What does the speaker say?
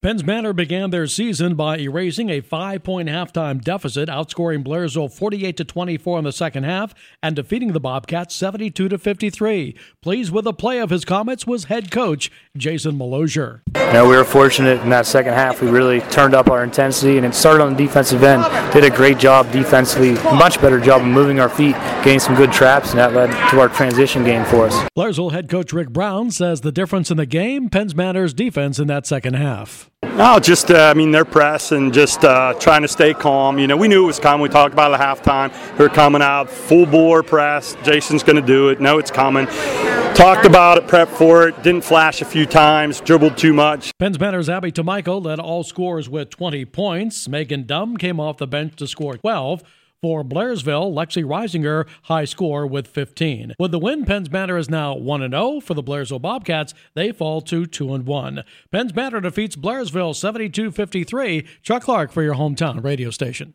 Penns Manor began their season by erasing a 5-point halftime deficit, outscoring Blairsville 48-24 in the second half and defeating the Bobcats 72-53. Pleased with the play of his Comets was head coach Jason Malosier. We were fortunate in that second half. We really turned up our intensity, and it started on the defensive end. Did a great job defensively, much better job of moving our feet, getting some good traps, and that led to our transition game for us. Blairsville head coach Rick Brown says the difference in the game, Penns Manor's defense in that second half. No, just, their press and just trying to stay calm. We knew it was coming. We talked about it at halftime. We were coming out, full bore press. Jason's going to do it. No, it's coming. Talked about it, prepped for it. Didn't flash a few times, dribbled too much. Penns Manor's Abby Tomichael led all scorers with 20 points. Megan Dumm came off the bench to score 12. For Blairsville, Lexi Reisinger, high score with 15. With the win, Penns Manor is now 1-0. For the Blairsville Bobcats, they fall to 2-1. Penns Manor defeats Blairsville 72-53. Chuck Clark for your hometown radio station.